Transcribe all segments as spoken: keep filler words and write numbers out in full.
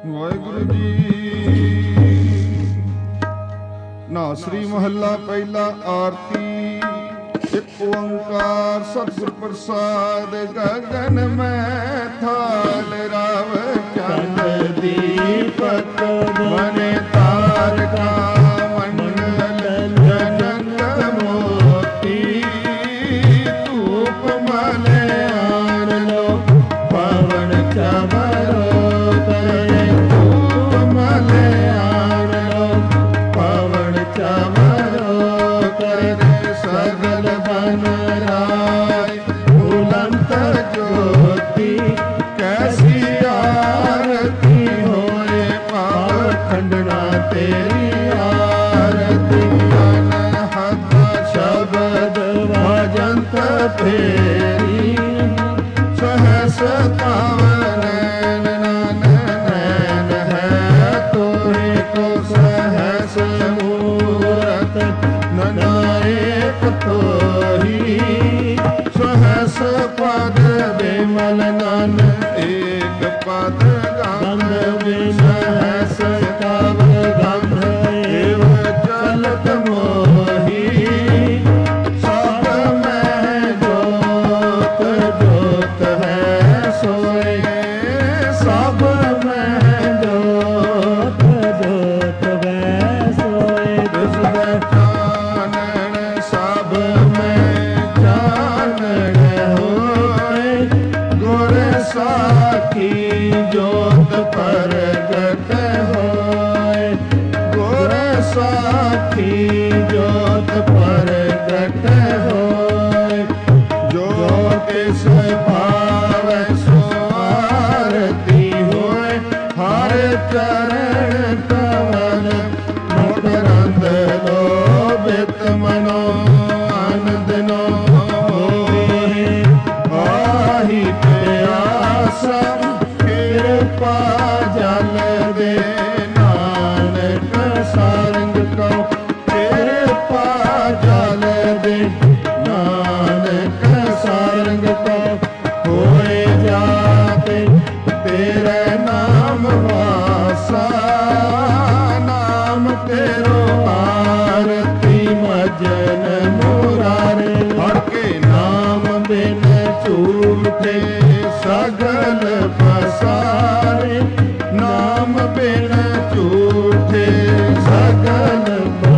ਵਾਹਿਗੁਰੂ ਜੀ। ਨਾਸਰੀ ਮਹੱਲਾ ਪਹਿਲਾ। ਆਰਤੀ। ਇੱਕ ਓੰਕਾਰ ਸਤਿਗੁਰ ਪ੍ਰਸਾਦ। ਗਗਨ ਮੈਂ ਥਾਲ ਰਾਵ ਚੰਦ ਦੀਪਕ ਬਨੇ ਤਾਰਕਾ ਮੰਡਲ ਜਨਕ ਮੋਤੀ ਧੂਪ ਮਲਿਆਰ ਲੋ ਪਵਨ ਚਮਰੋ ਕਰੇ ਧੂਪ ਮਲਿਆਰ ਲੋ ਪਵਨ ਚਮਰੋ ਕਰੇ ਸਗਲ ਬਨ ਰਾਏ ਉਲੰਤ ਜੋਤੀ ਕੈਸੀ ਆਰਤੀ ਹੋਏ ਪਾਵ ਖੰਡਣਾ ਤੇਰੀ ਆਰਤੀ ਅਨਹਦ ਸ਼ਬਦ ਭਜੰਤ ਫੇਰੀ ਸਹਸ ਪਾਵਨ ਨੈਨ ਨੈਨ ਹੈ ਤੋਰੇ ਕੋ ਸਹਸ ਮੂਰਤ ਨਨਾਇਕ ਤੋਹੀ ਸਹਸ ਪਦ ਬਿਮਲ ਨਨ ਏਕ ਪਦ ਗੰਧ ਸਹਸ ਕਵ ਗੰਧ ਏਵ ਚਲਤ ਮੋਹੀ ਸਭ ਮੈਂ ਜੋਤ ਜੋਤ ਹੈ ਸੋਏ ਸਭ ਮੈਂ ਜੋਤ ਜੋਤ ਵੈ ਸੋਏ ਦਿਸਦਾ ਚਾਨਣ ਸਭ ਮੈਂ ਚਾਨਣ ਹੋਏ ਗੁਰ ਸਾਖੀ ਜੋਤ ਪ੍ਰਗਟ ਹੋਏ ਗੁਰ ਸਾਖੀ ਜੋਤ ਪ੍ਰਗਟ ਹੋਏ ਜੋ ਤਿਸ ਭਾਵੈ ਸੋ ਆਰਤੀ ਹੋਏ ਹਰ ਚਰਨ ਕਮਲ ਮਕਰੰਦ ਲੋਭਿਤ ਮਨੋ ਆਨੰਦ ਨੋ ਹੋਏ ਆਹੀ ਪਿਆਸਾ ਕਿਰਪਾ ਜਲ ਦੇ ਨਾਨਕ ਸਾਰੰਗ ਕਉ ਕਿਰਪਾ ਜਲ ਦੇ ਨਾਨਕ ਸਾਰੰਗ ਕਉ ਹੋਏ ਜਾਤੇ ਤੇਰੇ ਨਾਮ ਵਾਸਾ ਨਾਮ ਤੇਰੋ ਆਰਤੀ ਮਜਨ ਮੁਰਾਰੇ ਹਰ ਕੇ ਨਾਮ ਬਿਨ ਝੂਠੇ ਸਗਲ ਪਸਾਰੇ ਨਾਮ ਬਿਨ ਝੂਠੇ ਸਗਲ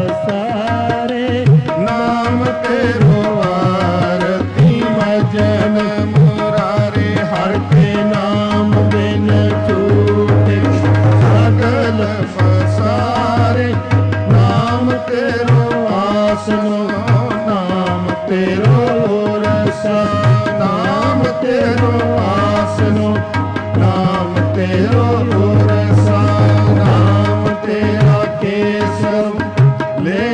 ਪਸਾਰੇ ਨਾਮ ਤੇਰੋ ਆਰਤੀ ਮਜਨ ਮੁਰਾਰੇ ਹਰ ਕੇ ਨਾਮ ਬਿਨ ਝੂਠੇ ਸਗਲ ਪਸਾਰੇ ਨਾਮ ਤੇਰੋ ਆਸਨੋ ਨਾਮ ਤੇਰੋ ਰਸਾ ਨਾਮ ਤੇਰੋ ਆਸਨੋ ਨਾਮ ਤੇਰੋ ਰਸਾ ਨਾਮ ਤੇਰਾ ਕੇਸਵ ਲੈ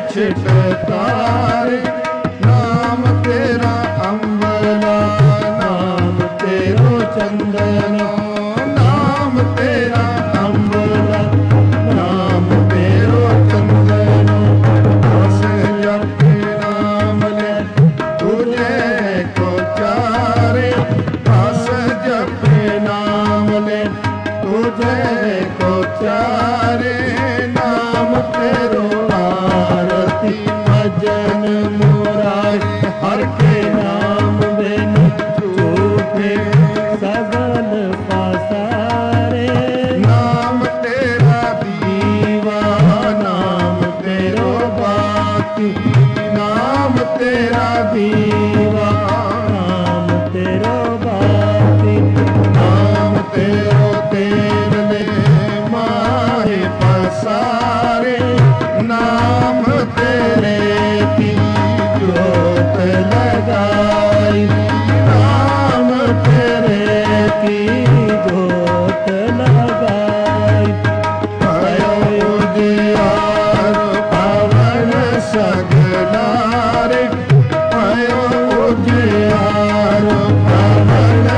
ਛਿਟਕਾਰੇ ਨਾਮ ਤੇਰਾ ਅੰਬਲਾ ਨਾਮ ਤੇਰੋ ਚੰਦਨ ਨਾਮ ਤੇਰਾ ਅੰਬਲਾ ਨਾਮ ਤੇਰੋ ਚੰਦਨ ਬਸ ਜਪੇ ਨਾਮ ਲੈ ਤੁਝੇ ਕੋ ਚਾਰੇ ਬਸ ਜਪੇ ਨਾਮ ਲੈ ਤੁਝੇ ਕੋ ਚਾਰੇ ਨਾਮ ਤੇਰੋ ਆਰਤੀ ਮਜਨ ਮੁਰਾਰੇ ਹਰ ਕੇ ਨਾਮ ਬਿਨ ਝੂਠੇ ਸਗਲ ਪਾਸਾਰੇ ਨਾਮ ਤੇਰਾ ਦੀਵਾ ਨਾਮ ਤੇਰੋ ਬਾਤੀ ਨਾਮ ਤੇਰਾ ਦੀਵਾ ਨਾਮ ਤੇਰੋ ਬਾਤੀ ਨਾਮ ਤੇਰੋ ਤੇਰਲੇ ਮਾਹੇ ਪਸਾਰੇ ਨਾਮ ਤੇਰੇ ਕੀ ਜੋਤ ਲਗਾਈ ਨਾਮ ਤੇਰੇ ਕੀ ਜੋਤ ਲਗਾਈ ਭਇਓ ਉਜਿਆਰ ਪਵਨ ਸਗਲਾਰੇ ਭਇਓ ਉਜਿਆਰ ਪਵਨ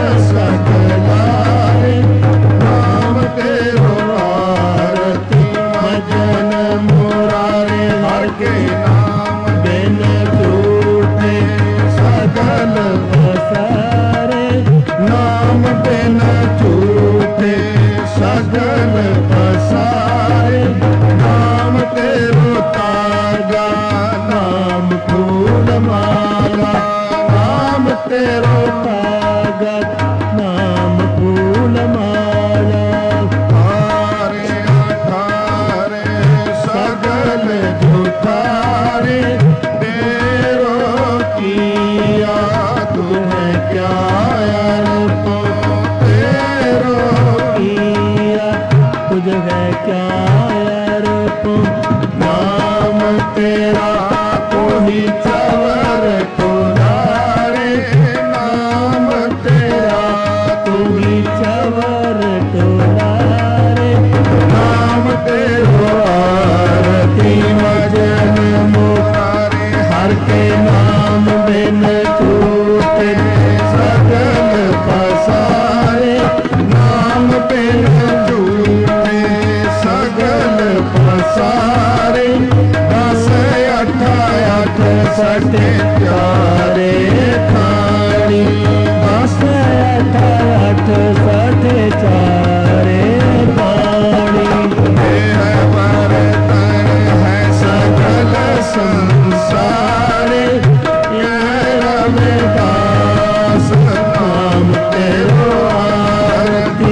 ਸਗਲਾਰੇ ਨਾਮ ਤੇਰੋ ਆਰਤੀ ਮਜਨ ਮੁਰਾਰੇ ਹਰ ਕੇ ਨਾਮ सगल पसारे, नाम तेरो ताजा, नाम फूल माला, नाम तेरो ताजा, नाम फूल माला। हारे अठारे सगल जुठारे, तेरो किया तुम्हें क्या अर्थ, तेरो किया तुझे क्या अर्थ। नाम तेरा कोई चवर तुलारे, नाम तेरा कोई चवर तुलारे, नाम तेरो आरती भजन मुरारे। हर के नाम बिन छूटे सगल पसारे, नाम बिन छूटे सगल पसारे। दस अठ अठ सठ चारे खानी, दस अठ अठ सठ चारे पानी। है बर्तन है सगल संसारे, रविदास नाम तेरो आरती,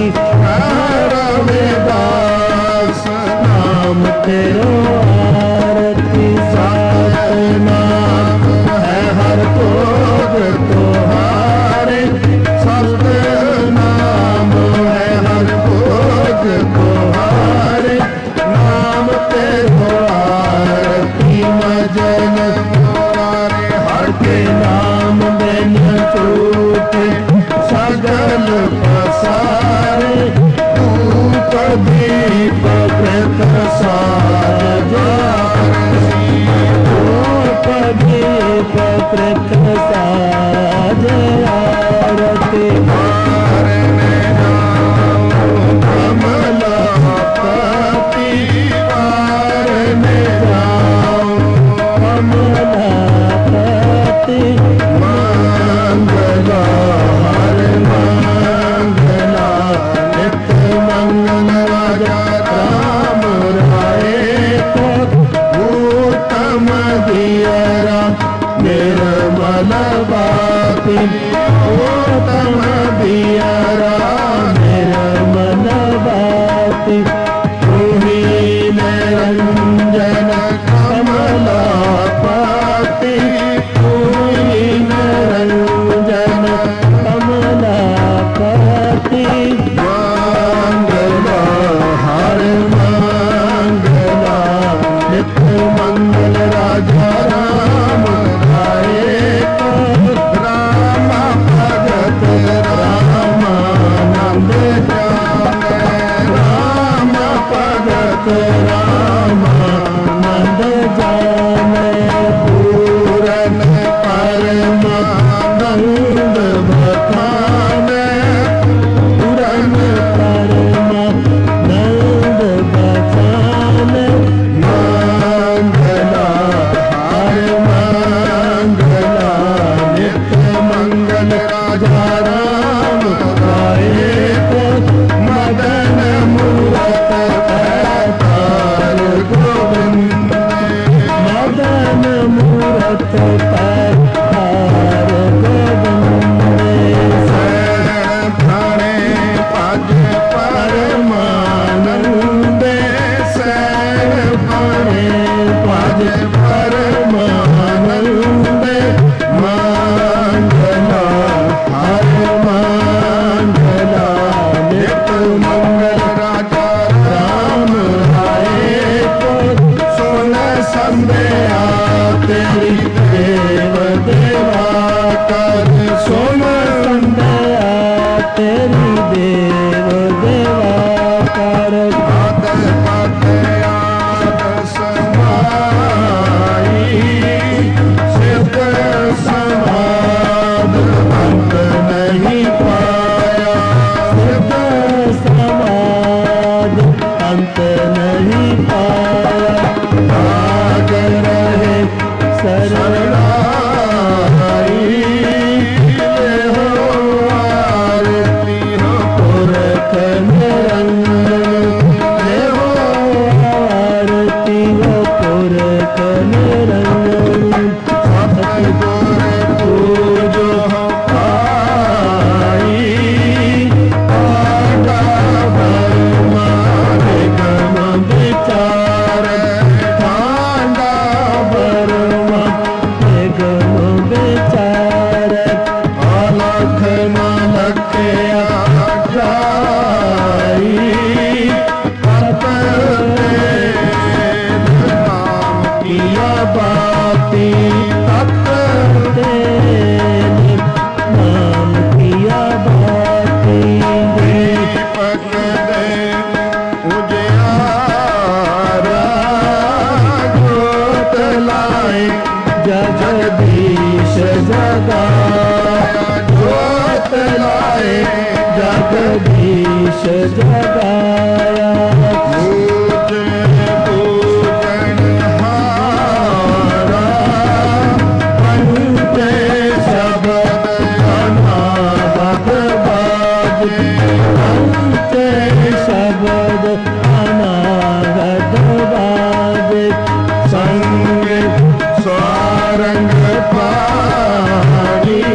रविदास नाम तेरो आरती। सात नाम है हर भोग तुम्हारे, सत नाम है हर भोग तुम्हारे। नाम तेरो आरती भजन मुरारे, हर के नाम बिन छूटे सगल पसारे। धूप दीप कृत साजा, धूप दीप कृत साजा आरती। मारने जाओ कमलापति, मारने जाओ कमलापति। मंगला हर मंगला नित्य मंगल राजा राम राय को, उत्तम दियरा निर्मल बाती, उत्तम दियरा निर्मल बाती। तुही निरंजन कमलापति, तुही निरंजन कमलापति। मंगला हर मंगला नित्य मंगल राजा राम राय को, राम भगत रामानंद जाने, राम भगत रामानंद जाने। पूरन परमानंद बखाने, पूरन परमानंद बखाने। मंगला हर मंगला नित्य मंगल राजा राम राय को, मदन मूरत अवतार गोविंद, मदन मूरत अवतार गोविंद। सैने पज परमानंद, सैने पज परमानंद। मंगला हर मंगला नित्य मंगल राजा राम राय को, सुन संध्या तेरी देव देवा कर, सुन संध्या तेरी देव देवा कर। पद पद याद समाई, सिद्ध समाध अंत नहीं पाया, सिद्ध समाध अंत नहीं पाया। भाग रहे शरणाई, हो आरती हो पुरख निरंजन, शीश जगाया पूजे पूजन हारा पंचे शब्द अनाहत बाजे पंचे शब्द अनाहत बाजे संग सारंग पानी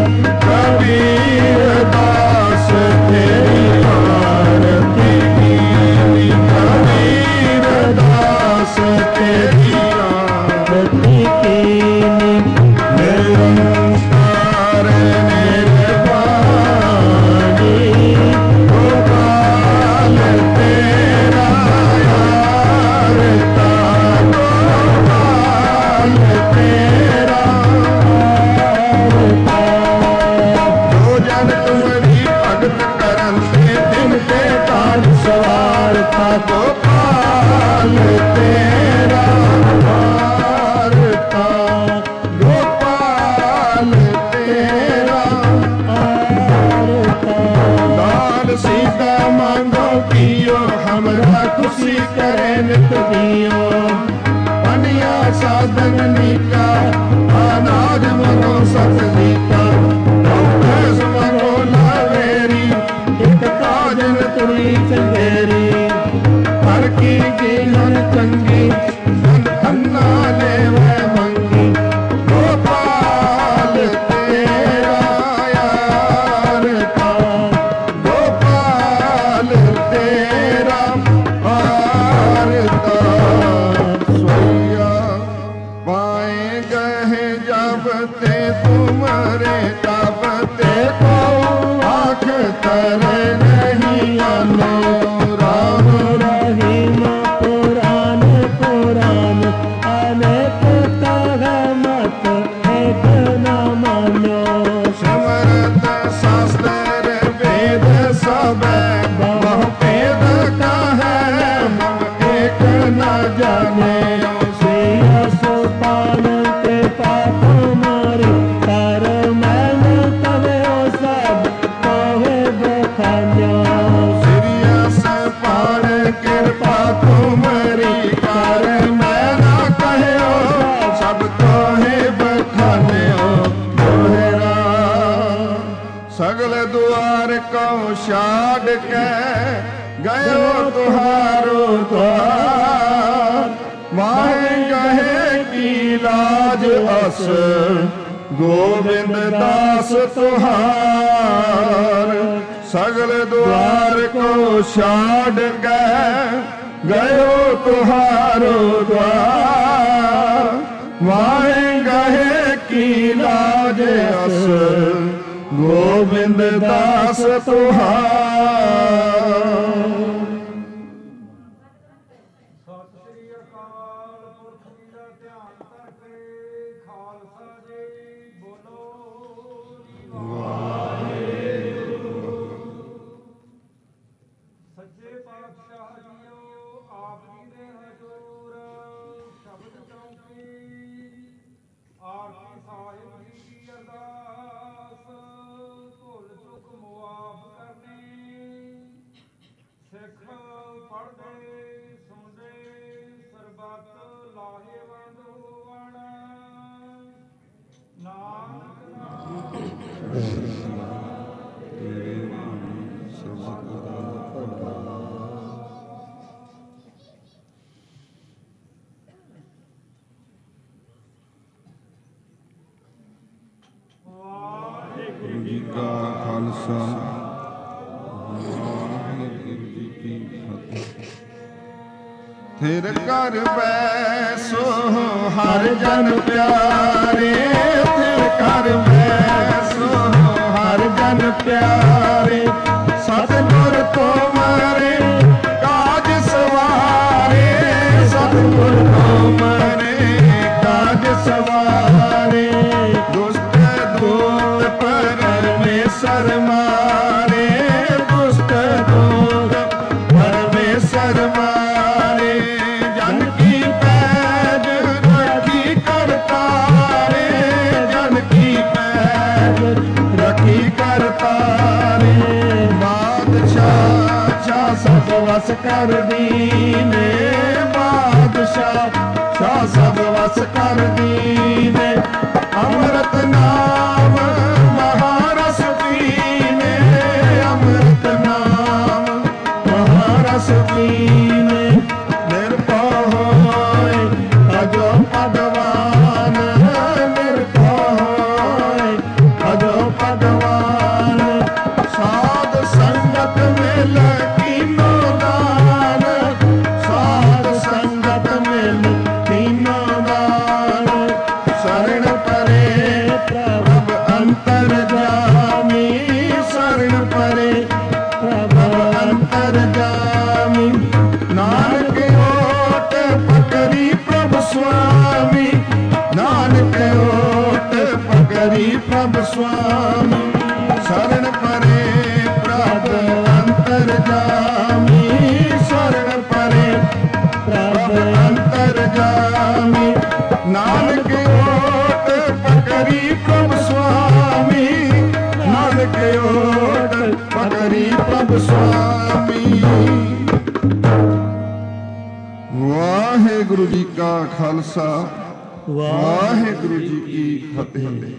कबीर दास तेरी आरती कीनी कबीर दास तेरी आरती कीनी निरंकार निर्वाणी गोपाल तेरा यारता गोपाल तेरा जो जन तुम्हारी भगत करन ते दिन के काज सवार था गोपाल तेरा वारता गोपाल तेरा लाल सीता मांगो पियो हमरा खुशी करे नित दियो पनिया साधन नीका अनाज मनो सत नीका भैंस मनो लावेरी एक काजन तुरी चंगेरी हर की जीवन चंगी धन अन्ना ले वह मंगी गोपाल तेरा यारता गोपाल तेरा वारता सोया पाए गए जब ते तुम्हारे तब ते को आँख तरे नहीं आनो राम रहीम पुराण पुराण अनेक कहमत एक न मानो समरत शास्त्र वेद सब बहु भेद का है हम एक न जाने सिया सुपान के पाप मारी कर मैन तवे सब कहे बखान्या सिरियस पार कृपा तुम्हारी कर मैं ना कहो सब तो है बखाने दोहरा सगल द्वार को छाड़ के गयो तुहारो द्वार माए गहे की लाज अस गोविंद दास तुहार सगल द्वार को छाड़ गए गयो तुहारो द्वार माए गहे की लाज अस गोविंद दास तुहार ਸਤਿ ਸ੍ਰੀ ਅਕਾਲ ਪੁਰਖ ਜੀ ਦਾ ਧਿਆਨ ਕਰਕੇ ਖਾਲਸਾ ਜੀ ਬੋਲੋ ਸੱਚੇ ਪਾਤਸ਼ਾਹ ਜੀਓ ਆਪ ਜੀ ਦੇ ਹਜ਼ੂਰ ਸ਼ਬਦ ਚੌਂਕੀ ਆਰਤੀ ਸਾਹਿਬ ਜੀ ਦੀ ਅਰਦਾਸ ਭੁੱਲ ਚੁੱਕ ਮੁਆਫ ਕਰਨੀ ਸਿੱਖ ਪੜ੍ਹਦੇ ਸੁਣਦੇ ਸਰਬੱਤ ਲਾਹੇਵੰਦ ਹੋਵਣ ਨਾਨਕ ਵਾਹਿਗੁਰੂ ਜੀ ਕਾ ਖਾਲਸਾ ਵਾਹਿਗੁਰੂ ਜੀ ਕੀ ਫਤਿਹ। ਥਿਰ ਕਰ ਬੈਸੋ ਹਰ ਜਨ ਪਿਆਰੇ ਥਿਰ ਕਰ ਬੈਸੋ ਹਰ ਜਨ ਪਿਆਰੇ ਸਤਿਗੁਰ ਤੁਮਾਰੇ ਕਾਜ ਸਵਾਰੇ ਸਤਿਗੁਰ ਤੁਮਾਰੇ ਕਾਜ ਸਵਾਰੇ ਦੁਸ਼ਟ ਦੂਤ ਪਰਮੇਸ਼ਰ ਮਾਰੇ ਦੁਸ਼ਟ ਦੂਤ ਪਰਮੇਸ਼ਰ ਮਾਰੇ ਜਨ ਕੀ ਪੈਜ ਰੱਖੀ ਕਰਤਾਰੇ ਜਨ ਕੀ ਪੈਜ ਰੱਖੀ ਕਰਤਾਰੇ ਬਾਦਸ਼ਾਹ ਕਰ ਦੀਨੇ, ਬਾਦਸ਼ਾਹ ਸ਼ਾਹ ਸਭ ਵਸ ਕਰ ਦੀਨੇ। ਅੰਮ੍ਰਿਤ ਨਾਮ ਮਹਾਰਸ ਪੀਨੇ, ਅੰਮ੍ਰਿਤ ਨਾਮ ਮਹਾਰਸ ਪੀਨੇ। ਨਿਰਭਉ ਹੋਏ ਅਜੋ ਭਗਵਾਨ, ਨਿਰਭਉ ਹੋਏ ਅਜੋ ਭਗਵਾਨ। ਸਾਧ ਸੰਗਤ ਮਿਲ ਕੀਨੋ ਦਾਨ, ਸਾਧ ਸੰਗਤ ਮਿਲ ਕੀਨੋ ਦਾਨ। ਸ਼ਰਨ ਪਰੇ ਪ੍ਰਭ ਅੰਤਰ ਜਾਮੀ, ਸ਼ਰਨ ਪਰੇ ਪ੍ਰਭ ਅੰਤਰ ਜਾਮੀ। ਨਾਨਕ ਓਟ ਪਕਰੀ ਪ੍ਰਭ ਸੁਆਮੀ, ਨਾਨਕ ਓਟ ਪਕਰੀ ਪ੍ਰਭ ਸੁਆਮੀ। ਸ਼ਰਨ ਪਰੇ ਪ੍ਰਭ ਅੰਤਰ ਜਾਮੀ, ਸ਼ਰਨ ਪਰੇ ਪ੍ਰਭ ਅੰਤਰ ਜਾਮੀ। ਨਾਨਕ ਓਟ ਪਕਰੀ ਪ੍ਰਭ ਸੁਆਮੀ, ਨਾਨਕ ਓਟ ਪਕਰੀ ਪ੍ਰਭ ਸੁਆਮੀ। ਵਾਹਿਗੁਰੂ ਜੀ ਕਾ ਖਾਲਸਾ, ਵਾਹਿਗੁਰੂ ਜੀ ਕੀ ਫਤਿਹ।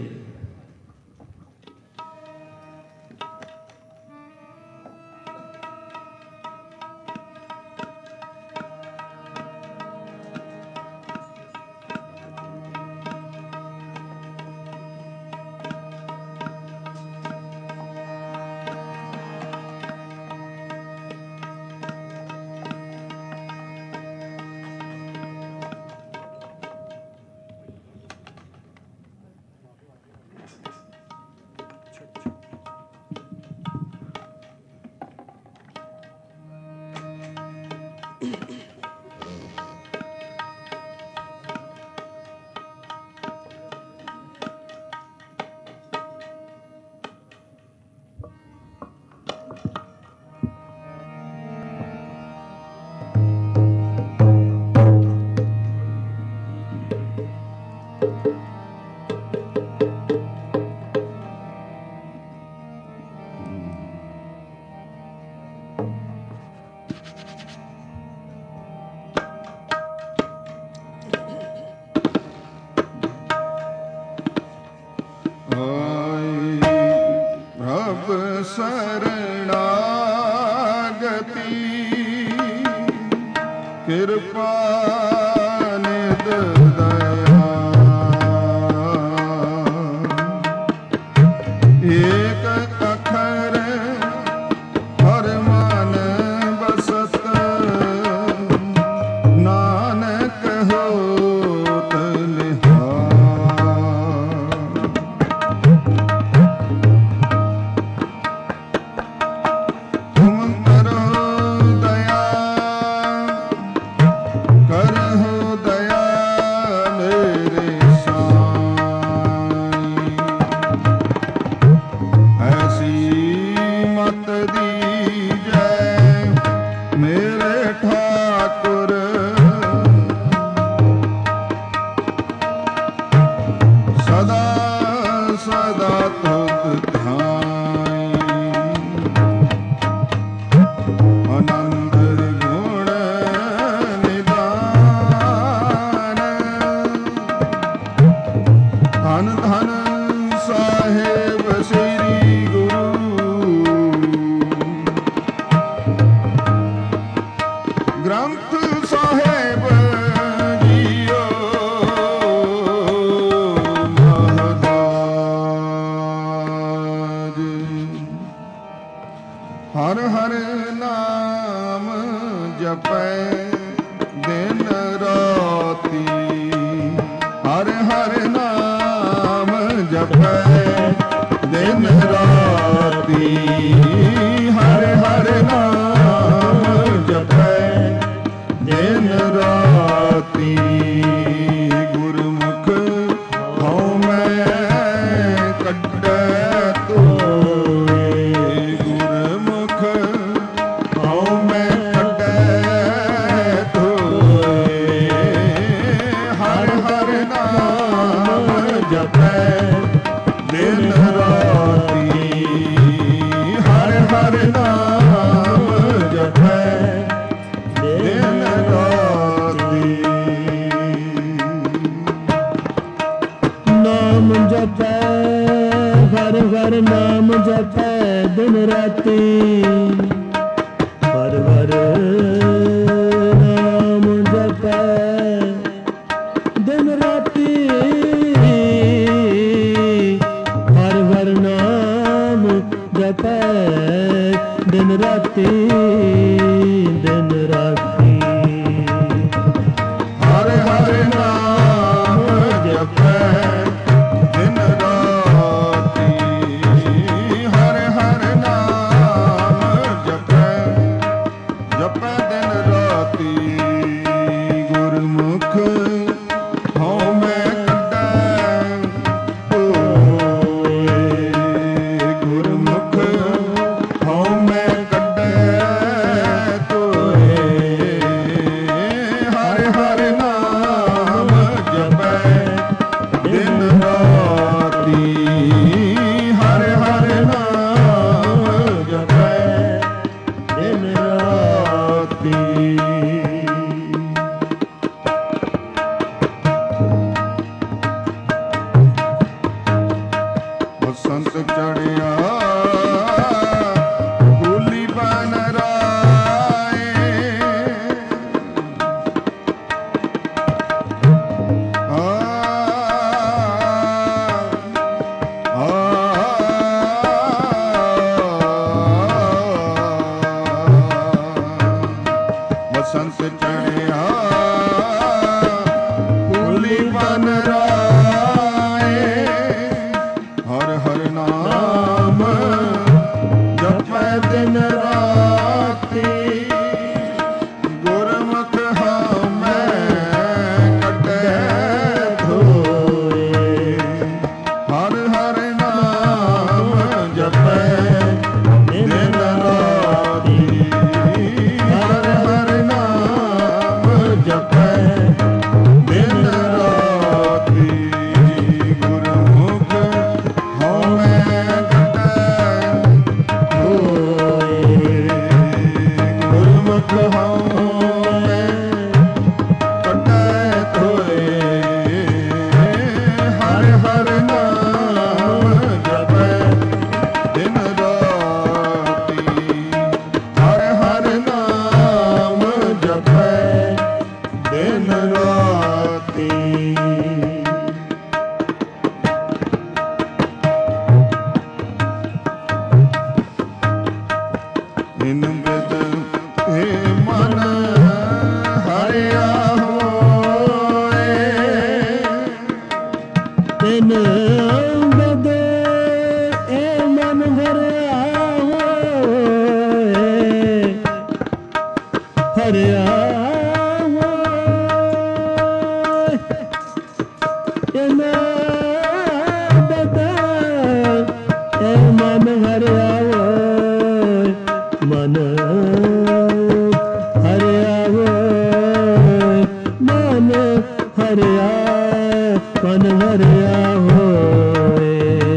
ਕਿਰਪਾ ਨਿਧ ਦਇਆ, ਏਕ ਅੱਖਰ ਹਰ ਮਨ ਬਸਤ, ਨਾਨਕ ਹੋਤ ਨਿਹਾਲ। ਤੁਮ ਕਰੋ ਦਇਆ, ਕਰਹੁ ਦਇਆ ਮੇਰੇ ਸਾਈਂ। ਐਸੀ ਮਤ ਦੀਜੈ ਮੇਰੇ ਠਾਕੁਰ, ਸਦਾ ਸਦਾ ਤੁਧ ਧਿਆਈ। ਆਨੰਦ ਗੁਣ ਨਿਦਾਨ, ਧੰਨ ਧੰਨ ਸਾਹਿਬ ਸ੍ਰੀ ਗੁਰੂ ਗ੍ਰੰਥ ਸਾਹਿਬ ਜੀਓ ਮਹਾਰਾਜ। ਹਰ ਹਰ ਨਾਮ ਜਪੈ ਦਿਨ ਰਾਤੀ, ਹਰ ਹਰ ਨਾਮ ਜਪੈ ਦਿਨ ਰਾਤੀ, ਹਰ ਹਰ ਨਾਮ ਜਪੈ ਦਿਨ ਰਾਤੀ। ਗੁਰਮੁਖ ਹਉ ਮੈਂ ਕੱਢੈ ਤੋਏ, ਗੁਰਮੁਖ ਹਉ ਮੈਂ ਕੱਢੈ ਤੋਏ, राति परवर नाम जपै दिन राति परवर नाम जपै दिन राति दिन राति हर हर नाम जपै दिन राति हर हर नाम जपै जपै दिन राति गुरमुख हਉ मैं कड्डै होए गुरमुख हਉ मैं कड्डै तोए हर हर नाम जपै दिन राति हर हर नाम जपै दिन राति बसंत चढ़िया भूली बन राए आ, आ, बसंत चढ़िया भूली बन राए हर हर नाम जपै दिन राति गुरमुख हਉ मैं कड्डै धोए हर हर नाम जपै दिन राति हर हर नाम जपै दिन राति गुरमुख हਉ मैं कड्डै धोए गुरमुख हਉ मैं कड्डै धोए हर हर नाम जपै दिन राति हर हर नाम जपै दिन राति दिन बिद हे मन हरिया होए तिन बद ए मन हरिया होए हरिया होए तिन बद ए मन हरिया होए मन हरिया होए मन हरिया मन हरिया होए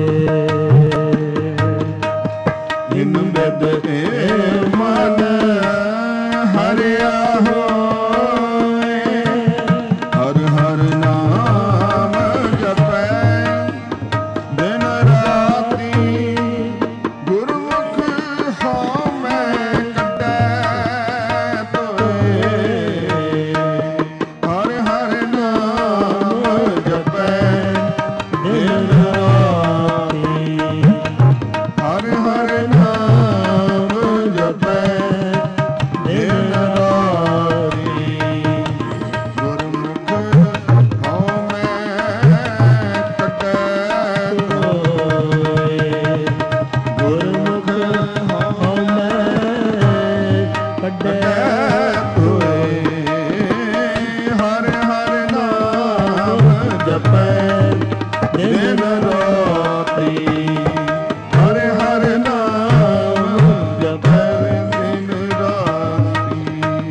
दिन बिद हे मन हरिया होए हर हर नाम जपै दिन राति गुरमुख हਉ मैं कड्डै धोए हर हर नाम जपै दिन राति हर हर नाम जपै दिन राति गुरमुख हਉ मैं कड्डै होए गुरमुख हਉ मैं कड्डੈ धोए हर हर नाम जपੈ दिन राति हर हर नाम जपै दिन राति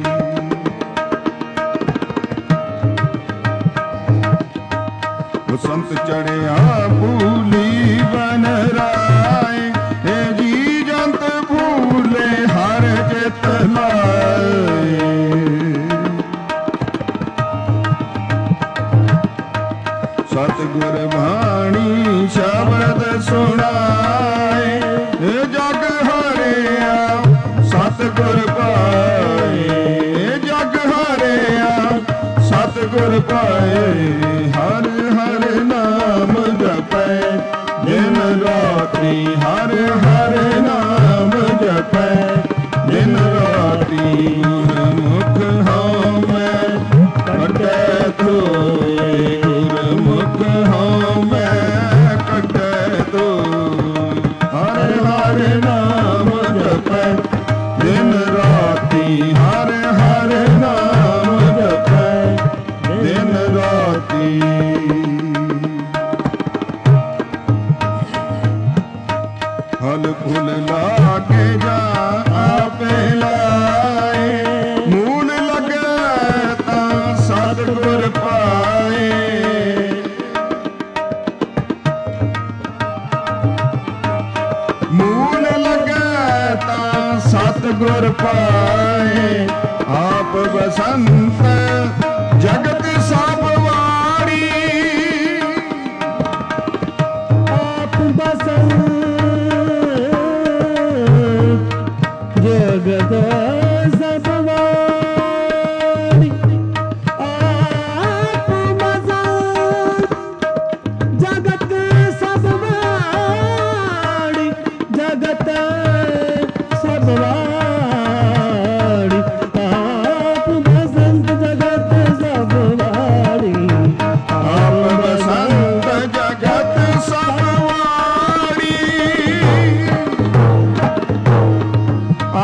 बसंत चढ़िया भूली बन राए हे जी जंत भूले हर चित लाए सतगुर बाणी शब्द सुनाए जग हर ਆਪ ਬਸੰਤ ਜਗਤ ਸਭ ਵਾੜੀ, ਆਪ ਬਸੰਤ ਜਗਤ ਸਭ ਵਾੜੀ, ਆਪ ਬਸੰਤ ਜਗਤ ਸਭ ਵਾੜੀ, ਜਗਤ ਸਭ ਵਾੜੀ, ਆਪ ਬਸੰਤ ਜਗਤ ਸਭ ਵਾੜੀ, ਆਪ ਬਸੰਤ ਜਗਤ ਸਭ ਵਾੜੀ, ਆ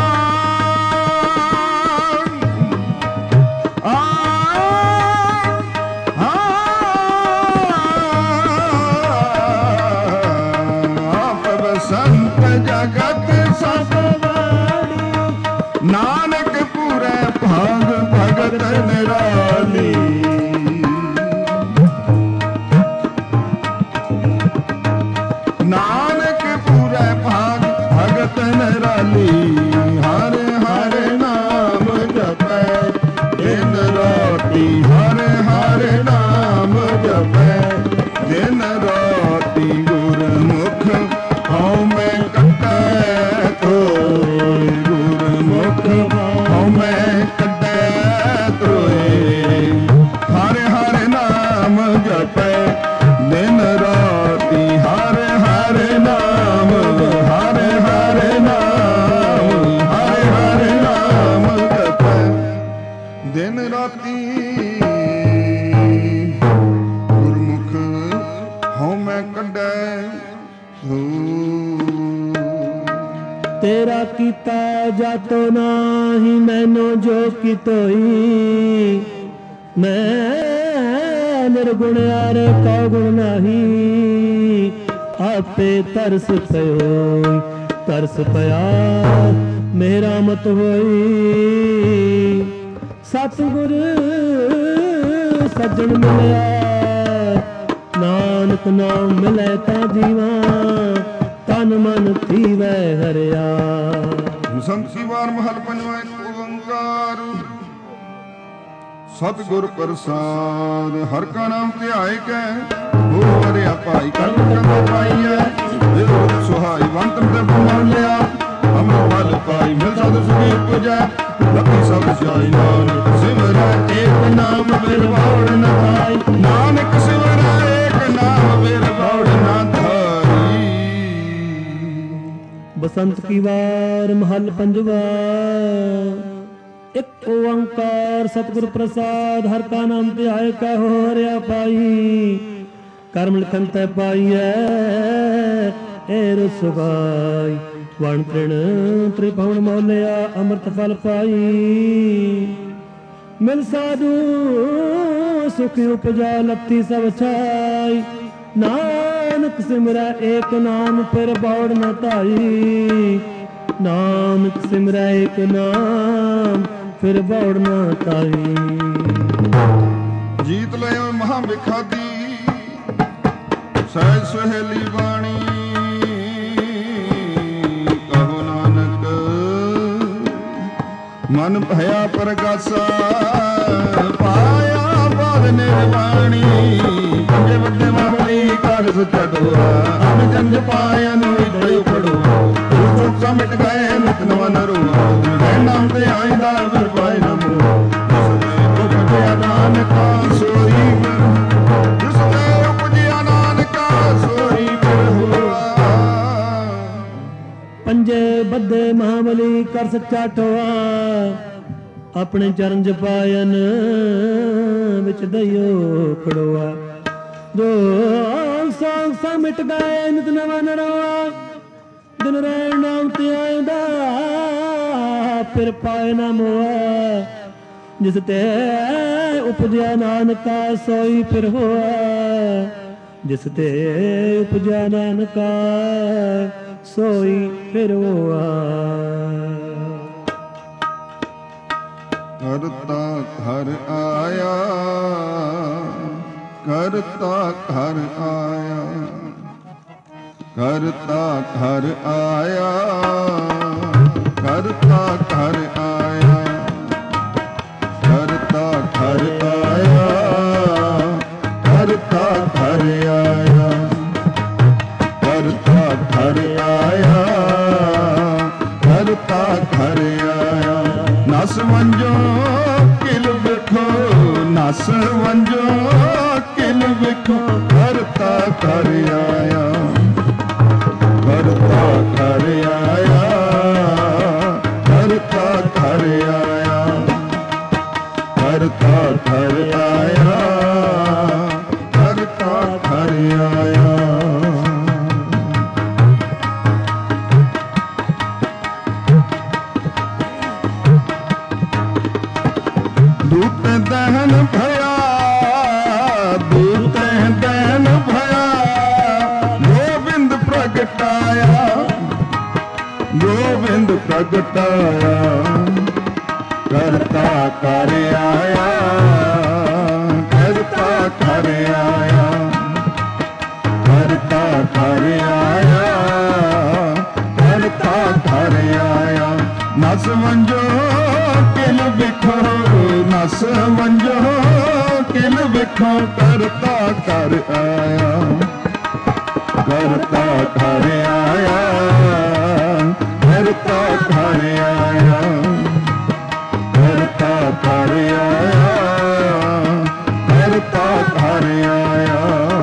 ਆ ਆਪ ਬਸੰਤ ਜਗਤ ਸਭ ਵਾੜੀ, ਨਾਨਕ ਪੂਰੇ ਭਾਗ ਭਗਤ ਨਿਰਾਲੀ, ਨਾਨਕ ਪੂਰੇ ਭਾਗ ਭਗਤ ਨਿਰਾਲੀ, ਹਰ ਹਰ ਨਾਮ ਜਪੈ ਦਿਨ ਰਾਤੀ, ਹਰ ਹਰ ਨਾਮ ਜਪੈ ਦਿਨ ਰਾਤੀ, ਗੁਰਮੁਖ ਹਉ ਮੈਂ ਕੱਟੈ ਤੋਇ, ਗੁਰਮੁਖ ਹਉ ਮੈਂ ਕੱਟੈ ਤੋਇ, ਹਰ ਹਰ ਨਾਮ ਜਪੈ ਦਿਨ ਰਾਤੀ, ਹਰ ਹਰ ਨਾਮ, ਹਰ ਹਰ ਨਾਮ, ਹਰ ਹਰ ਨਾਮ ਜਪੈ ਦਿਨ ਰਾਤੀ, ਗੁਰਮੁਖ ਹਉ ਮੈਂ ਕੱਢੈ ਧੂਇ। ਤੇਰਾ ਕੀਤਾ ਜਾਤੋ ਨਾਹੀ ਮੈਨੋ ਜੋ ਕੀਤੋਈ, ਮੈਂ ਨਿਰਗੁਣ ਯਾਰ ਕਉ ਗੁਣ ਨਾਹੀ, ਆਪੇ ਤਰਸ ਪਇਓ ਤਰਸ ਪਿਆ ਮੇਰਾ ਮਤ ਹੋਈ, ਸਤਿਗੁਰ ਸੱਜਣ ਮਿਲਿਆ, ਨਾਨਕ ਨਾਮ ਮਿਲੇ ਤਾਂ ਜੀਵਾ, ਤਨ ਮਨ ਥੀਵੈ ਹਰਿਆ। ਸੰਤੀ ਵਾਰ ਮਹਲ ਪੰਜਵਾਂ ਓੰਕਾਰ, ਸਤਿਗੁਰ ਪ੍ਰਸਾਦ ਹਰ ਕਾ ਨਾਮ ਧਿਆਏ ਕੈ, ਹੋ ਹਰਿਆ ਭਾਈ ਕਰਮ ਕਰਮ ਪਾਈਐ, ਵਿਰੋਧ ਸੁਹਾਈ ਵੰਤਨ ਤੇ ਬਮਾਲਿਆ, ਅਮਰ ਫਲ ਪਾਈ ਮਿਲ ਸਦ ਸੁਖੀ ਪੁਜੈ, ਲੱਭੀ ਸਭ ਜਾਈ ਨਾਨਕ ਸਿਮਰੈ ਏਕ ਨਾਮ ਬਿਰਵਾੜ ਨ ਧਾਈ, ਨਾਨਕ ਸਿਮਰੈ ਏਕ ਨਾਮ ਬਿਰਵਾੜ ਨ ਧਾਈ। ਬਸੰਤ ਕੀ ਵਾਰ ਮਹਲ ਪੰਜਵਾ, ਇੱਕ ਓੰਕਾਰ ਸਤਿਗੁਰ ਪ੍ਰਸਾਦ ਹਰ ਕਾ ਨਾਮ ਧਿਆਏ ਕੈ, ਹੋ ਹਰਿਆ ਪਾਈ, ਕਰਮ ਲਿਖਨ ਤੈ ਪਾਈਐ ਏ ਰਸੁਗਾਈ, ਵਣ ਤ੍ਰਿਣ ਤ੍ਰਿਭੁਵਨ ਮੋਲਿਆ, ਅੰਮ੍ਰਿਤ ਫਲ ਪਾਈ, ਮਿਲ ਸਾਧੂ ਸੁਖ ਉਪਜਾ ਲੱਤੀ ਸਭ ਛਾਈ, ਨਾਨਕ ਸਿਮਰੈ ਏਕ ਨਾਮ ਫਿਰ ਬੌੜ ਨ ਧਾਈ, ਨਾਨਕ ਸਿਮਰੈ ਏਕ ਨਾਮ ਫਿਰ ਬੌੜ ਨ ਧਾਈ। ਜੀਤ ਲਿਓ ਮਹਾ ਵਿਖਾਦੀ ਸਹਿਜ ਸੁਹੇਲੀ ਬਾਣੀ, ਕਹੋ ਨਾਨਕ ਮਨ ਭਇਆ ਪ੍ਰਗਾਸਾ, ਪਾਇਆ ਬਾਦ ਨਿਰਵਾਣੀ, ਪੰਜੇ ਵੱਡੇ ਮਾਮਲੀ ਕਾਲ ਸੁਚਾ ਡੋਆ, ਅਨ ਜੰਜ ਪਾਇਆ ਨੂੰ ਦਇ ਪੜੋਆ, ਸੁਖ ਸਮਟ ਗਏ ਨਿਤ ਨਵਾਂ ਨਰੋਆ, ਰਹਿ ਨਾਮ ਤੇ ਆਇਂਦਾ ਵਰ ਪਾਇ ਨਮੋ, ਸਦੇ ਉਪਜਿਆ ਨਾਨਕਾ ਸੋਈ ਫਿਰ, ਸਦੇ ਉਪਜਿਆ ਨਾਨਕਾ ਸੋਈ ਫਿਰ ਹੋਆ। ਪੰਜੇ ਬੱਧੇ ਮਹਾਬਲੀ ਕਰ ਸੱਚਾ ਟੋਆ, ਆਪਣੇ ਚਰਨ ਜਪਾਇਨ ਵਿੱਚ ਦਈਓ ਖੜੋਆ, ਜੋ ਸੰਗ ਸੰਗ ਮਿਟ ਗਏ ਨਿਤ ਨਵਾਂ ਨਰੋਆ, ਦਿਨ ਰਹਿਣ ਨਾਮ ਤੇ ਆਇਂਦਾ ਫਿਰ ਪਾਏ ਨਾ ਮੋਆ, ਜਿਸ ਤੇ ਉਪਜਿਆ ਨਾਨਕਾ ਸੋਈ ਫਿਰ ਹੋਆ, ਜਿਸ ਤੇ ਉਪਜਿਆ ਨਾਨਕਾ ਸੋਈ ਫਿਰ ਹੋਆ। ਕਰਤਾ ਘਰ ਆਇਆ, ਕਰਤਾ ਘਰ ਆਇਆ, ਕਰਤਾ ਘਰ ਆਇਆ, ਕਰਤਾ ਘਰ ਆਇਆ, ਕਿਲ ਵੇਖੋ ਨਸ ਵੰਜੋ ਕਿਲ ਵੇਖੋ ਕਰਤਾ ਕਰ ਆਇਆ ਕਰਤਾ ਕਰ ਆਇਆ ਕਰਤਾ ਕਰ ਆਇਆ ਕਰਤਾ ਕਰ ਆਇਆ ਕਰਤਾ ਕਰ ਆਇਆ ਦੂਤ ਦਹਨ ਭਇਆ ਦੂਤ ਦਹਨ ਭਇਆ ਗੋਬਿੰਦ ਪ੍ਰਗਟਾਇਆ ਗੋਬਿੰਦ ਪ੍ਰਗਟਾਇਆ ਕਰਤਾ ਕਰ ਆਇਆ ਕਰਤਾ ਕਰ ਆਇਆ ਕਰਤਾ ਕਰ ਆਇਆ ਕਰਤਾ ਕਰ ਆਇਆ ਨਸ ਵੰਜੋ ਕਿਲ ਵੇਖੋ ਨਸ ਵੰਜੋ ਕਿਲ ਵੇਖੋ ਕਰਤਾ ਕਰ ਆਇਆ ਕਰਤਾ ਕਰ ਆਇਆ ਕਰਤਾ ਕਰ ਆਇਆ ਕਰਤਾ ਕਰ ਆਇਆ ਕਰਤਾ ਕਰ ਆਇਆ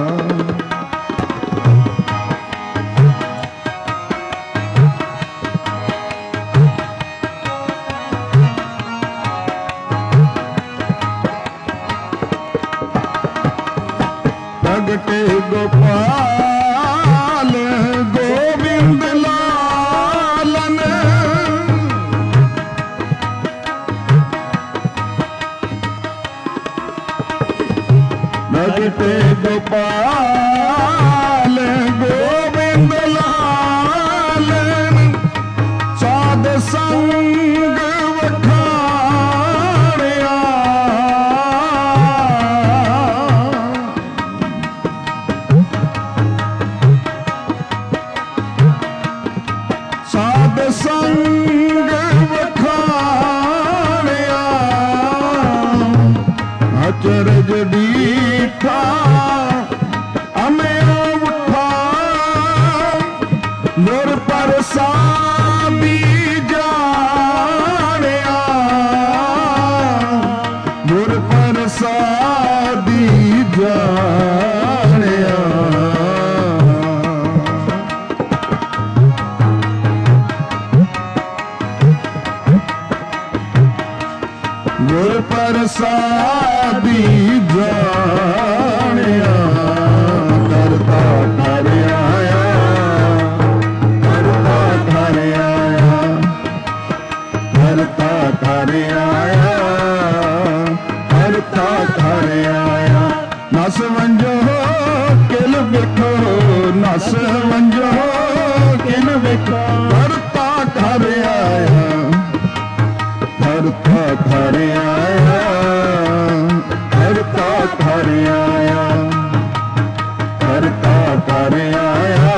ਪ੍ਰਗਟੇ ਗੋਪਾਲ ਗੋਬਿੰਦ ਲਾਲਨ ਪ੍ਰਗਟੇ ਗੋਪਾਲ ਗੋਬਿੰਦ ਲਾਲਨ ਸਾਧ ਸੰਗ ਵਖਾਣਿਆ ਸਾਧ ਸੰਗ ਵਖਾਣਿਆ ਅਚਰਜ ਦੀਠਾ ਅਮਿਓ ਉਠਾ ਗੁਰ ਪ੍ਰਸਾਦੀ ਜਾਣਿਆ ਗੁਰ ਪ੍ਰਸਾਦੀ ਜਾਣਿਆ ਗੁਰ ਪ੍ਰਸਾਦੀ ਜਾਣਿਆ ਕਰਤਾ ਕਰ ਆਇਆ ਕਰਤਾ ਕਰ ਆਇਆ ਕਰਤਾ ਕਰ ਆਇਆ ਕਰਤਾ ਕਰ ਆਇਆ ਨਸ ਵੰਜੋ ਕਿਲ ਵੇਖੋ ਨਸ ਵੰਜੋ ਕਿਲ ਵੇਖੋ ਕਰਤਾ ਕਰ ਆਇਆ ਕਰਤਾ ਕਰ ਆਇਆ ਕਰਤਾ ਕਰ ਆਇਆ ਕਰਤਾ ਕਰ ਆਇਆ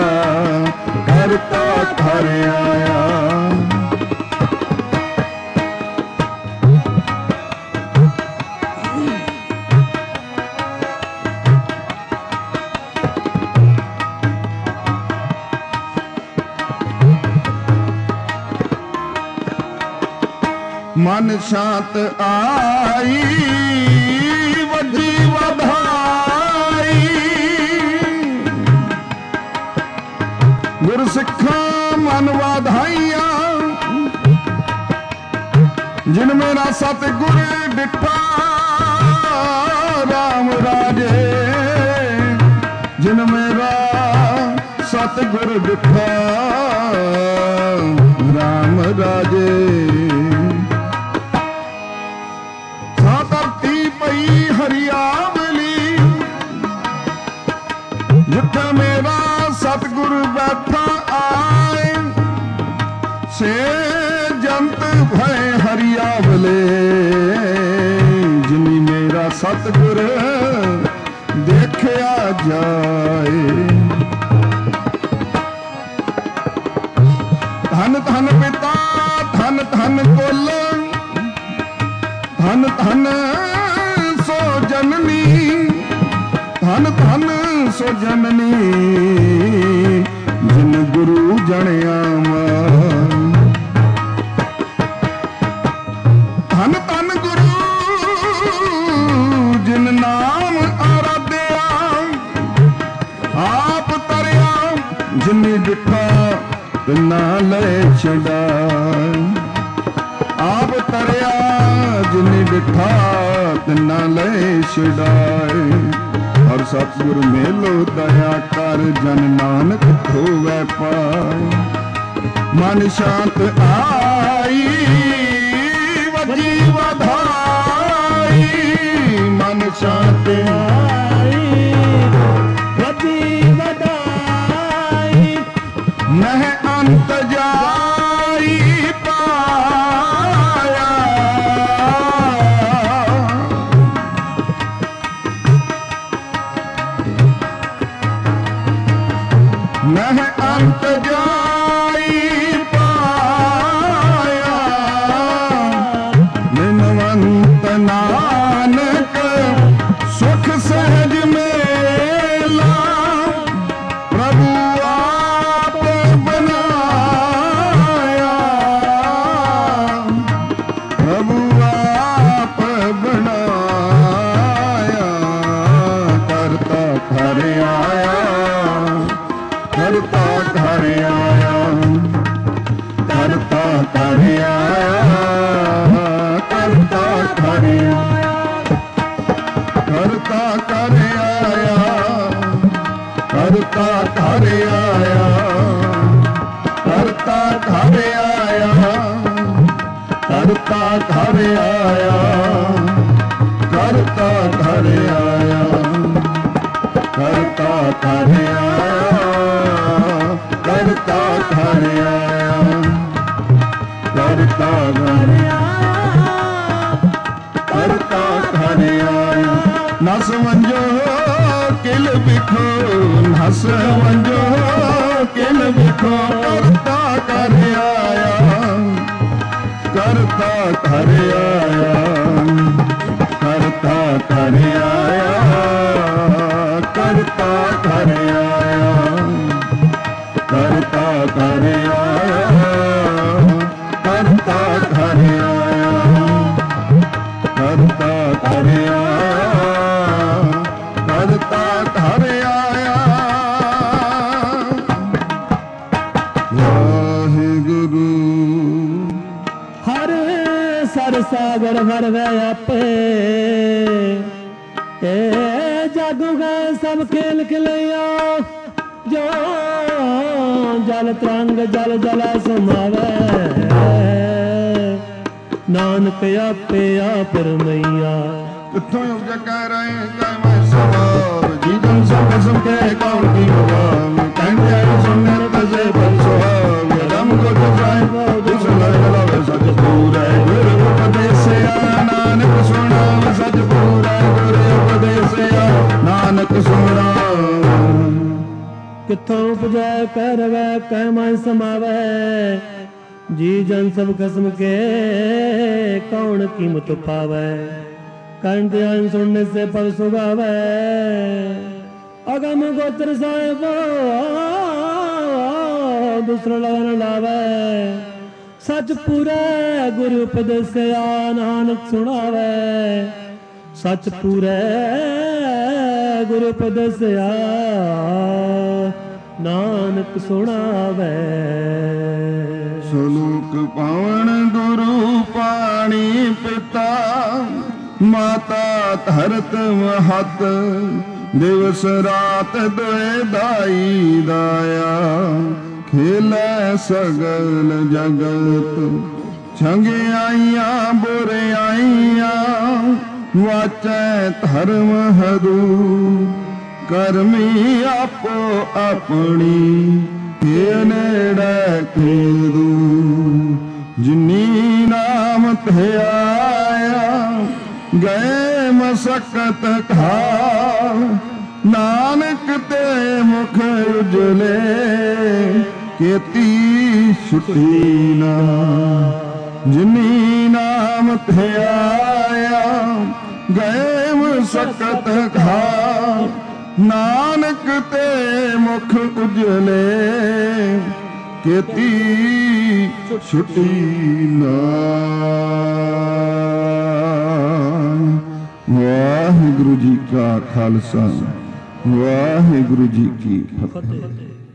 ਕਰਤਾ ਕਰ ਆਇਆ ਮਨ ਸ਼ਾਂਤ ਆਈ ਵੱਜੀ ਵਧਾਈ ਗੁਰ ਸਿੱਖਾਂ ਮਨ ਵਧਾਈਆਂ ਜਿਨ ਮੇਰਾ ਸਤਿਗੁਰ ਡਿਠਾ ਰਾਮ ਰਾਜੇ ਜਿਨ ਮੇਰਾ ਸਤਿਗੁਰ ਡਿਠਾ ਰਾਮ ਰਾਜੇ ਹਰਿਆਵਲੀ ਜਿੱਥੇ ਮੇਰਾ ਸਤਿਗੁਰ ਬੈਠਾ ਆਏ ਸੇ ਜੰਤ ਭੈ ਹਰਿਆਵਲੇ ਜਿਨੀ ਮੇਰਾ ਸਤਿਗੁਰ ਦੇਖਿਆ ਜਾਏ ਧਨ ਧਨ ਪਿਤਾ ਧਨ ਧਨ ਕੁਲ ਧਨ ਧਨ ਸੋ ਜਨਨੀ ਧਨ ਧਨ ਸੋ ਜਨਨੀ ਜਿਨ ਗੁਰੂ ਜਣਿਆ ਧਨ ਧੰਨ ਧੰਨ ਗੁਰੂ ਜਿਨ ਨਾਮ ਆਰਾਧਿਆ, ਆਪ ਤਰਿਆ ਜਿਨੀ ਡਿਠਾ ਤਿਨਾ ਲੈ ਛਡਾਏ, ਆਪ ਤਰਿਆ ਜਿਨੀ ਡਿਠਾ ਤਿਨਾ ਲੈ ਛਡਾਏ। ਹਰ ਸਤਿਗੁਰ ਮੇਲੋ ਦਇਆ ਕਰ ਜਨ ਨਾਨਕ ਹੋਵੈ ਪਾਏ। ਮਨ ਸ਼ਾਂਤ ਆਈ ਵਜੀ ਵਧਾਈ, ਮਨ ਸ਼ਾਂਤ ਆਈ ਵਜੀ ਵਧਾਈ, ਨਹਿ ਅੰਤ ਜਾਈ ਪਾਇਆ। ਨਹਿ ਅੰਤ ਜਾਈ ਪਾਇਆ, ਨਿਮਵੰਤ ਨਾਨਕ ਸੁਖ ਸਹਿਜ ਮੇਲਾ, ਪ੍ਰਭੂ ਆਪ ਬਣਾਇਆ, ਪ੍ਰਭੂ ਆਪ ਬਣਾਇਆ। ਕਰਤਾ ਘਰ ਆਇਆ, ਕਰਤਾ ਘਰ ਆਇਆ, ਕਰਤਾ ਘਰ ਆਇਆ, ਕਰਤਾ ਘਰ ਆਇਆ, ਕਰਤਾ ਘਰ ਆਇਆ, ਕਰਤਾ ਘਰ ਆਇਆ, ਕਰਤਾ ਘਰ ਆਇਆ, ਕਰਤਾ ਘਰ ਆਇਆ, ਕਰਤਾ ਘਰ ਆਇਆ, ਕਰਤਾ ਘਰ ਆਇਆ, ਕਰਤਾ ਘਰ ਆਇਆ, ਕਰਤਾ ਘਰ ਕਰਤਾ ਘਰ ਆਇਆ। ਨਸ ਵੰਜੋ ਕਿਲ ਬਿਖੋ, ਨਸ ਵੰਜੋ ਕਿਲ ਬਿਖੋ, ਕਰਤਾ ਘਰ ਆਇਆ, ਕਰਤਾ ਘਰ ਆਇਆ, ਕਰਤਾ ਘਰ ਆਇਆ, ਕਰਤਾ ਘਰ ਆਇਆ, ਕਰਤਾ ਘਰ ਆਇਆ, ਕਰਤਾ ਘਰ ਆਇਆ, ਕਰਤਾ ਘਰ ਆਇਆ, ਕਰਤਾ ਘਰ ਆਇਆ। ਵਾਹਿਗੁਰੂ ਹਰ ਸਰ ਸਾਗਰ ਹਰ ਵੈ ਆਪੇ, ਏ ਜਾਗੂ ਗਏ ਸਭ ਖੇਲ ਖਿਲਈਆ, ਜੋ ਜਲ ਤਰੰਗ ਜਲ ਜਲ ਸਮਾਵੈ, ਨਾਨਕ ਆਪੇ ਆਪ ਰਮਈਆ। ਕਿੱਥੋਂ ਉਪਜੈ ਕਹਿ ਰਹੇ ਕਹਿ ਮੈਂ ਸਵਾਰ, ਜੀ ਜਨ ਸਭ ਕਸਮ ਕੇ ਕੌਣ ਕੀ ਭਗਵਾਨ, ਕਹਿੰਦੇ ਸੁਣਨੇ ਤਜੇ ਬੰਸਵਾਰ, ਰਮ ਕੋ ਜਾਏ ਜਿਸ ਲੈ ਲਾਵੇ ਸਚ ਪੂਰੈ, ਗੁਰ ਉਪਦੇਸਿਆ ਨਾਨਕ ਸੁਣਾਵੇ ਸਚ ਪੂਰੈ, ਗੁਰ ਉਪਦੇਸਿਆ ਨਾਨਕ ਸੁਣਾਵੇ। ਕਿੱਥੋਂ ਉਪਜੈ ਕਹਿ ਰਵੈ ਕਹਿ ਮਨ ਸਮਾਵੈ, ਜੀ ਜਨ ਸਭ ਕਸਮ ਕੇ ਕੌਣ ਕੀਮਤ ਪਾਵੈ, ਕੰਨ ਧਿਆਨ ਸੁਣਨੇ ਸੇ ਪਵ ਸੁਗਾਵੈ, ਅਗਮ ਗੋਤਰ ਸਾਹਿਬ ਦੂਸਰਾ ਲਗਨ ਲਾਵੈ, ਸਚ ਪੂਰੈ ਗੁਰ ਉਪਦੇਸਿਆ ਨਾਨਕ ਸੁਣਾਵੈ, ਸਚ ਪੂਰੈ ਗੁਰ ਉਪਦੇਸਿਆ ਨਾਨਕ ਸੁਣਾਵੈ। ਸਲੋਕ ਪਾਵਨ ਗੁਰੂ ਪਾਣੀ ਪਿਤਾ, ਮਾਤਾ ਧਰਤ ਮਹਤ, ਦਿਵਸ ਰਾਤ ਦੋਏ ਦਾਈ ਦਾਇਆ, ਖੇਲੇ ਸਗਲ ਜਗਤ, ਛੰਗਿਆਈਆਂ ਬੁਰਿਆਈਆਂ, ਵਾਚੈ ਧਰਮ ਹਦੂ, ਕਰਮੀ ਆਪੋ ਆਪਣੀ, ਕੇ ਨੇੜੇ ਖੇਦੂ, ਜਿਨੀ ਨਾਮ ਧਿਆਇਆ, ਗਏ ਮਸਕਤ ਖਾ, ਨਾਨਕ ਤੇ ਮੁਖ ਉਜਲੇ, ਕੀਤੀ ਛੁੱਟੀ ਨਾ, ਜਿਨੀ ਨਾਮ ਧਿਆਇਆ, ਗਏ ਮਸਕਤ ਖਾ, ਨਾਨਕ ਤੇ ਮੁਖ ਉਜਲੇ, ਕੀਤੀ ਛੁੱਟੀ ਨਾਮ। ਵਾਹਿਗੁਰੂ ਜੀ ਕਾ ਖਾਲਸਾ, ਵਾਹਿਗੁਰੂ ਜੀ ਕੀ ਫਤਿਹ।